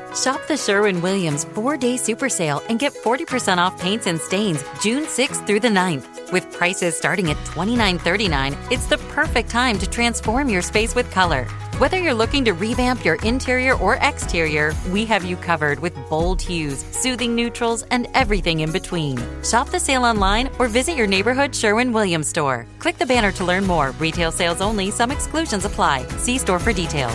Shop the Sherwin-Williams 4-Day Super Sale and get 40% off paints and stains June 6th through the 9th. With prices starting at $29.39, it's the perfect time to transform your space with color. Whether you're looking to revamp your interior or exterior, we have you covered with bold hues, soothing neutrals, and everything in between. Shop the sale online or visit your neighborhood Sherwin-Williams store. Click the banner to learn more. Retail sales only. Some exclusions apply. See store for details.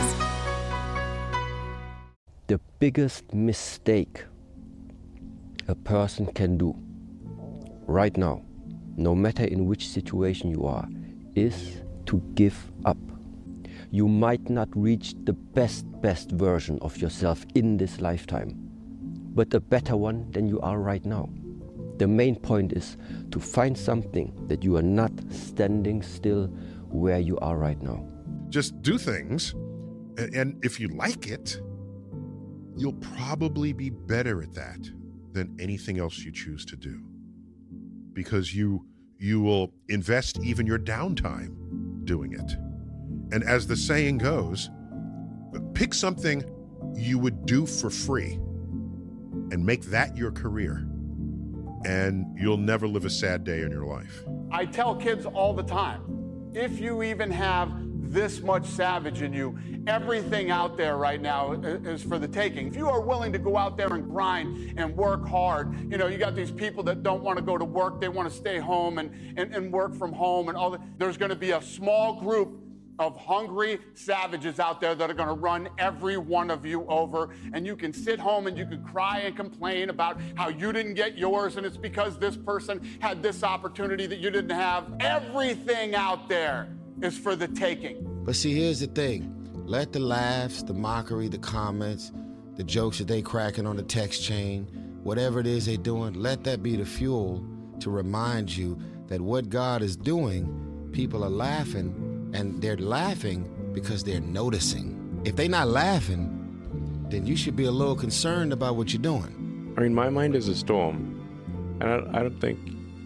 The biggest mistake a person can do right now, no matter in which situation you are, is to give up. You might not reach the best version of yourself in this lifetime, but a better one than you are right now. The main point is to find something that you are not standing still where you are right now. Just do things, and if you like it, you'll probably be better at that than anything else you choose to do, because you will invest even your downtime doing it. And as the saying goes, pick something you would do for free and make that your career, and you'll never live a sad day in your life. I tell kids all the time, if you even have this much savage in you, everything out there right now is for the taking. If you are willing to go out there and grind and work hard, you got these people that don't want to go to work, they want to stay home and work from home and all that. There's going to be a small group of hungry savages out there that are going to run every one of you over, and you can sit home and you can cry and complain about how you didn't get yours and it's because this person had this opportunity that you didn't have. Everything out there is for the taking. But see, here's the thing. Let the laughs, the mockery, the comments, the jokes that they cracking on the text chain, whatever it is they doing, let that be the fuel to remind you that what God is doing, people are laughing, and they're laughing because they're noticing. If they're not laughing, then you should be a little concerned about what you're doing. I mean, my mind is a storm, and I don't think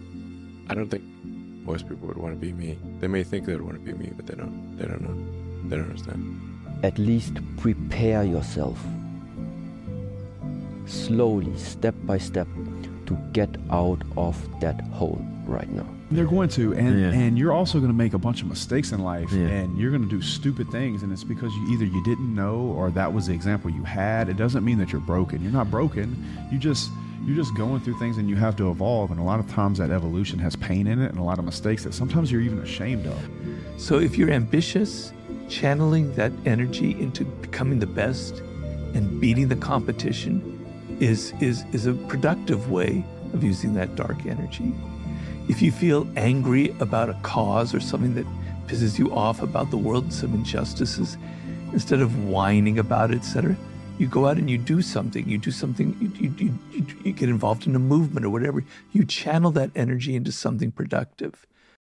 most people would want to be me. They may think they would want to be me, but they don't know. They don't understand. At least prepare yourself slowly, step by step, to get out of that hole right now. They're going to, and you're also going to make a bunch of mistakes in life, and you're going to do stupid things, and it's because you didn't know, or that was the example you had. It doesn't mean that you're broken. You're not broken. You're just going through things, and you have to evolve, and a lot of times that evolution has pain in it and a lot of mistakes that sometimes you're even ashamed of. So if you're ambitious, channeling that energy into becoming the best and beating the competition is a productive way of using that dark energy. If you feel angry about a cause or something that pisses you off about the world and some injustices, instead of whining about it, etc., you go out and you do something. You get involved in a movement or whatever. You channel that energy into something productive.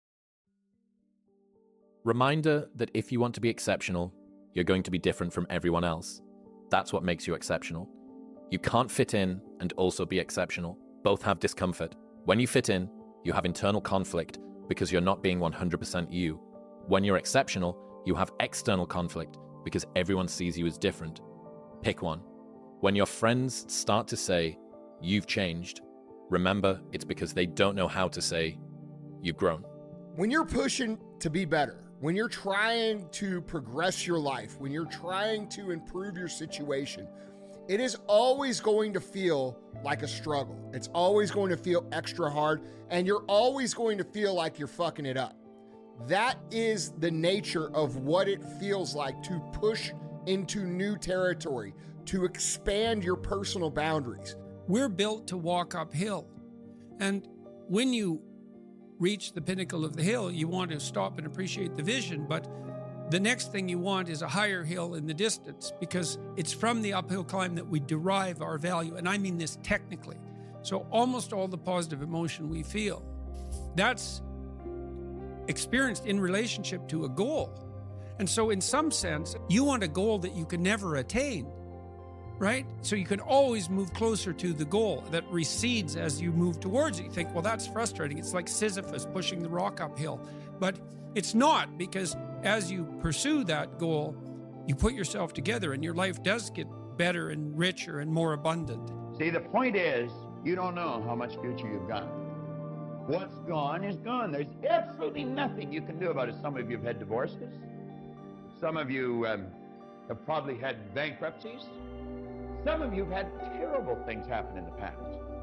Reminder that if you want to be exceptional, you're going to be different from everyone else. That's what makes you exceptional. You can't fit in and also be exceptional. Both have discomfort. When you fit in, you have internal conflict because you're not being 100% you. When you're exceptional, you have external conflict because everyone sees you as different. Pick one. When your friends start to say, "You've changed," remember it's because they don't know how to say, "You've grown." When you're pushing to be better, when you're trying to progress your life, when you're trying to improve your situation, it is always going to feel like a struggle. It's always going to feel extra hard, and you're always going to feel like you're fucking it up. That is the nature of what it feels like to push into new territory, to expand your personal boundaries. We're built to walk uphill. And when you reach the pinnacle of the hill, you want to stop and appreciate the vision, but the next thing you want is a higher hill in the distance, because it's from the uphill climb that we derive our value. And I mean this technically. So almost all the positive emotion we feel, that's experienced in relationship to a goal. And so in some sense, you want a goal that you can never attain, right? So you can always move closer to the goal that recedes as you move towards it. You think, well, that's frustrating. It's like Sisyphus pushing the rock uphill. But it's not, because as you pursue that goal, you put yourself together and your life does get better and richer and more abundant. See, the point is, you don't know how much future you've got. What's gone is gone. There's absolutely nothing you can do about it. Some of you have had divorces. Some of you have probably had bankruptcies. Some of you have had terrible things happen in the past.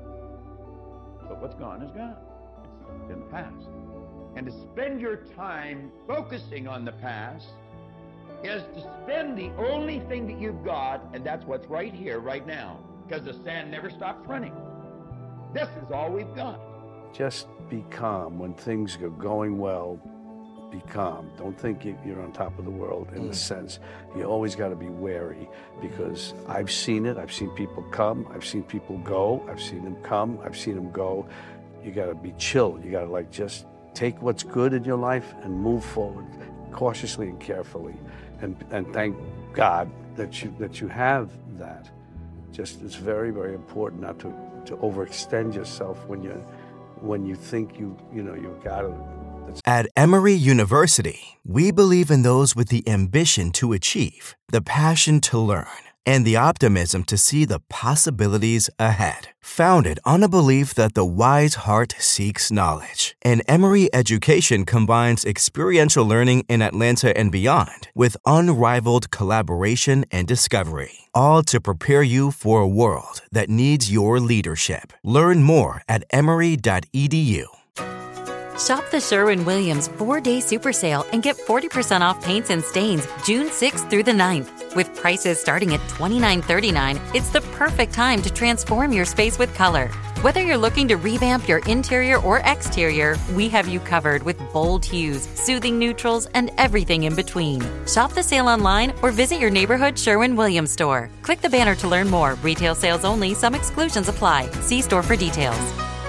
But what's gone is gone. It's in the past. And to spend your time focusing on the past is to spend the only thing that you've got, and that's what's right here, right now, because the sand never stops running. This is all we've got. Just be calm when things are going well. Be calm. Don't think you're on top of the world in the sense. You always got to be wary, because I've seen it. I've seen people come. I've seen people go. I've seen them come. I've seen them go. You got to be chill. You got to just take what's good in your life and move forward cautiously and carefully, and thank God that you have that. Just it's very, very important not to overextend yourself when you think you've got it. At Emory University, we believe in those with the ambition to achieve, the passion to learn, and the optimism to see the possibilities ahead. Founded on a belief that the wise heart seeks knowledge, and Emory education combines experiential learning in Atlanta and beyond with unrivaled collaboration and discovery, all to prepare you for a world that needs your leadership. Learn more at emory.edu. Shop the Sherwin-Williams 4-Day Super Sale and get 40% off paints and stains June 6th through the 9th. With prices starting at $29.39, it's the perfect time to transform your space with color. Whether you're looking to revamp your interior or exterior, we have you covered with bold hues, soothing neutrals, and everything in between. Shop the sale online or visit your neighborhood Sherwin-Williams store. Click the banner to learn more. Retail sales only. Some exclusions apply. See store for details.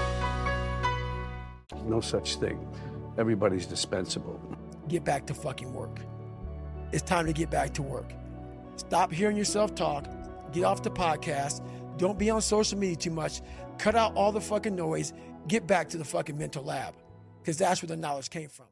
No such thing. Everybody's dispensable. Get back to fucking work. It's time to get back to work. Stop hearing yourself talk. Get off the podcast. Don't be on social media too much. Cut out all the fucking noise. Get back to the fucking mental lab, because that's where the knowledge came from.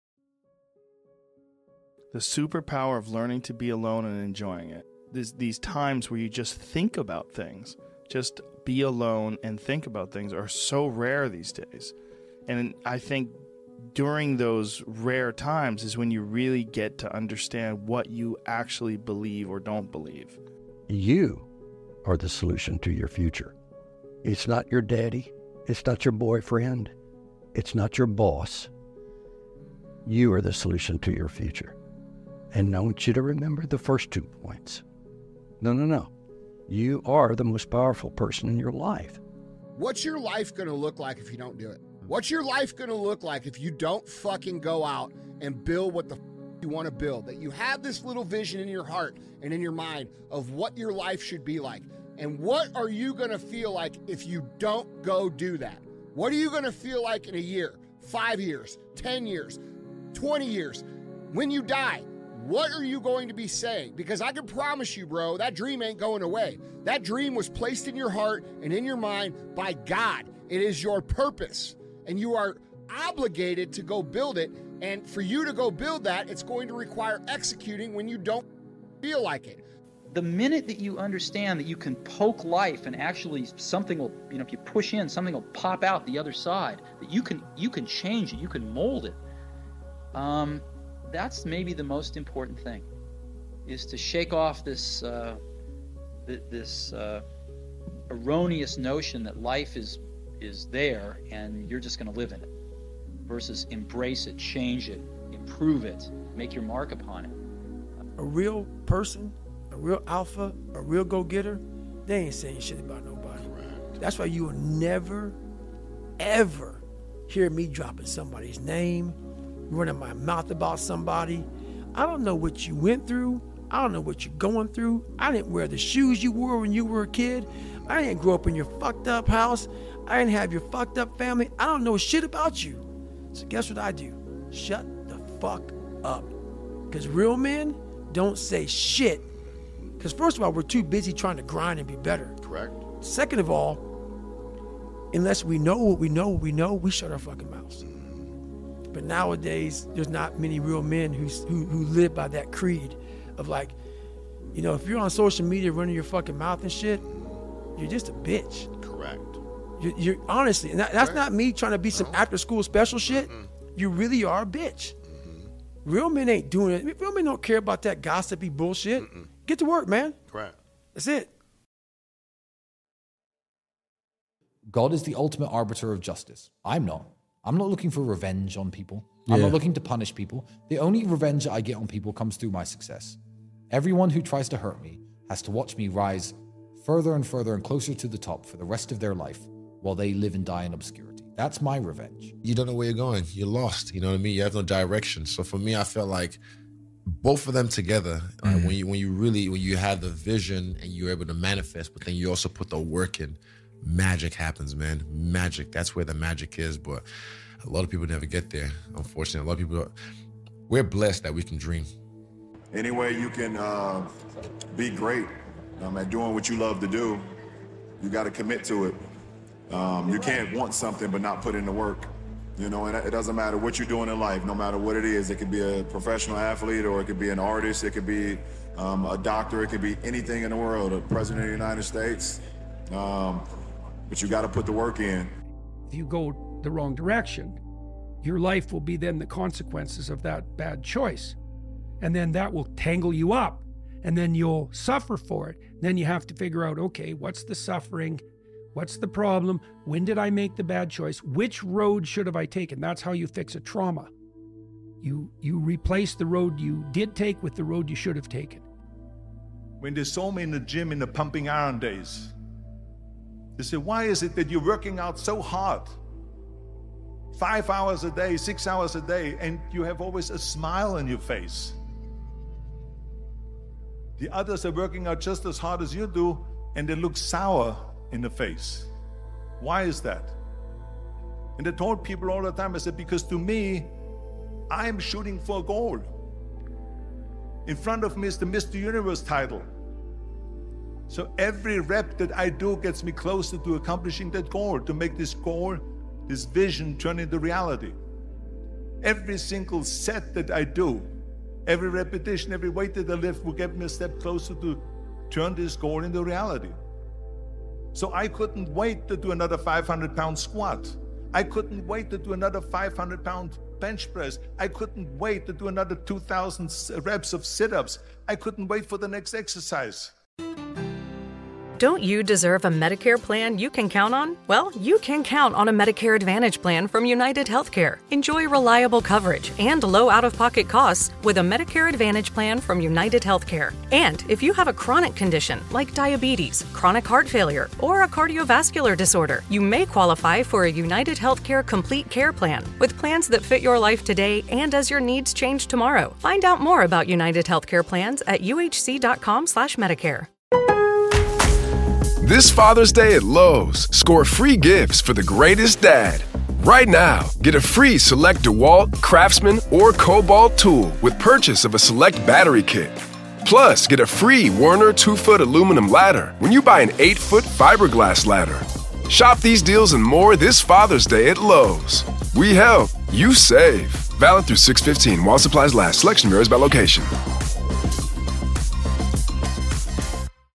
The superpower of learning to be alone and enjoying it. These times where you just think about things, just be alone and think about things, are so rare these days. And I think during those rare times is when you really get to understand what you actually believe or don't believe. You are the solution to your future. It's not your daddy. It's not your boyfriend. It's not your boss. You are the solution to your future. And I want you to remember the first 2 points. No. You are the most powerful person in your life. What's your life going to look like if you don't do it? What's your life going to look like if you don't fucking go out and build what the you want to build? That you have this little vision in your heart and in your mind of what your life should be like. And what are you going to feel like if you don't go do that? What are you going to feel like in a year, 5 years, 10 years, 20 years? When you die, what are you going to be saying? Because I can promise you, bro, that dream ain't going away. That dream was placed in your heart and in your mind by God. It is your purpose. And you are obligated to go build it. And for you to go build that, it's going to require executing when you don't feel like it. The minute that you understand that you can poke life and actually something will, if you push in, something will pop out the other side, that you can change it, you can mold it. That's maybe the most important thing, is to shake off this erroneous notion that life is there and you're just going to live in it, versus embrace it, change it, improve it, make your mark upon it. A real person, a real alpha, a real go-getter, they ain't saying shit about nobody. Right. That's why you will never, ever hear me dropping somebody's name, running my mouth about somebody. I don't know what you went through. I don't know what you're going through. I didn't wear the shoes you wore when you were a kid. I didn't grow up in your fucked up house. I didn't have your fucked up family. I don't know shit about you. So guess what I do? Shut the fuck up. Because real men don't say shit. Because first of all, we're too busy trying to grind and be better. Correct. Second of all, unless we know what we know, we shut our fucking mouths. But nowadays, there's not many real men who live by that creed of like, You know, if you're on social media running your fucking mouth and shit, you're just a bitch. Correct. You're honestly, and that's not me trying to be some after school special shit. You really are a bitch. Real men ain't doing it. Real men don't care about that gossipy bullshit. Get to work, man. Correct. That's it. God is the ultimate arbiter of justice. I'm not. I'm not looking for revenge on people. I'm not looking to punish people. The only revenge I get on people comes through my success. Everyone who tries to hurt me has to watch me rise further and further and closer to the top for the rest of their life while they live and die in obscurity. That's my revenge. You don't know where you're going. You're lost. You know what I mean? You have no direction. So for me, I felt like both of them together, when you have the vision and you're able to manifest, but then you also put the work in, magic happens, man. Magic. That's where the magic is. But a lot of people never get there, unfortunately. A lot of people, we're blessed that we can dream. Any way you can be great at doing what you love to do, you got to commit to it. You can't want something but not put in the work. You know, and it doesn't matter what you're doing in life, no matter what it is. It could be a professional athlete, or it could be an artist, it could be a doctor, it could be anything in the world, a president of the United States. But you got to put the work in. If you go the wrong direction, your life will be then the consequences of that bad choice. And then that will tangle you up, and then you'll suffer for it. Then you have to figure out, okay, what's the suffering? What's the problem? When did I make the bad choice? Which road should have I taken? That's how you fix a trauma. You replace the road you did take with the road you should have taken. When they saw me in the gym in the pumping iron days, they said, why is it that you're working out so hard? 5 hours a day, 6 hours a day, and you have always a smile on your face. The others are working out just as hard as you do, and they look sour in the face. Why is that? And I told people all the time, I said, because to me, I'm shooting for a goal. In front of me is the Mr. Universe title. So every rep that I do gets me closer to accomplishing that goal, to make this goal, this vision turn into reality. Every single set that I do, every repetition, every weight that I lift will get me a step closer to turn this goal into reality. So I couldn't wait to do another 500-pound squat. I couldn't wait to do another 500-pound bench press. I couldn't wait to do another 2,000 reps of sit-ups. I couldn't wait for the next exercise. Don't you deserve a Medicare plan you can count on? Well, you can count on a Medicare Advantage plan from United Healthcare. Enjoy reliable coverage and low out-of-pocket costs with a Medicare Advantage plan from United Healthcare. And if you have a chronic condition like diabetes, chronic heart failure, or a cardiovascular disorder, you may qualify for a United Healthcare Complete Care Plan with plans that fit your life today and as your needs change tomorrow. Find out more about United Healthcare plans at uhc.com/Medicare. This Father's Day at Lowe's, score free gifts for the greatest dad. Right now, get a free select DeWalt, Craftsman, or Cobalt tool with purchase of a select battery kit. Plus, get a free Werner 2-foot aluminum ladder when you buy an 8-foot fiberglass ladder. Shop these deals and more this Father's Day at Lowe's. We help, you save. Valid through 6/15 while supplies last. Selection varies by location.